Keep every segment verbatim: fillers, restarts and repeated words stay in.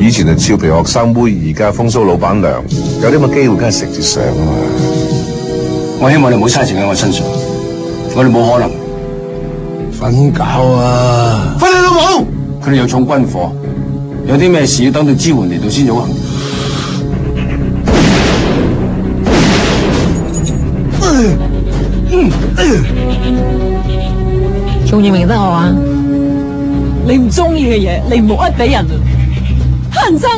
以前就俏皮學生妹，而家風騷老闆娘，有啲咁嘅機會，梗係食住上啊嘛。 我希望你唔好嘥時間喺我身上，我哋冇可能。 瞓覺啊！ 瞓你老母！佢哋有重軍火，有啲咩事要等到支援嚟到先有行。 仲認唔認得我啊？你唔中意嘅嘢，你唔好呃俾人啊！黑人憎。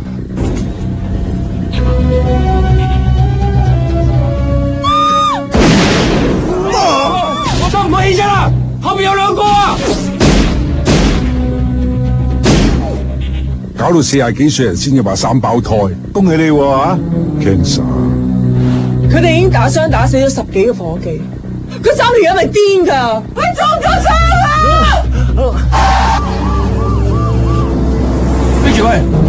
我都唔可以啫啦，後邊有兩個啊！ 搞到四廿幾歲人先至話三胞胎，恭喜你喎啊 ！Cancer。 佢哋已經打傷打死咗十幾個伙計，佢三條友咪癲㗎？佢中咗槍啊！ 跟住喂。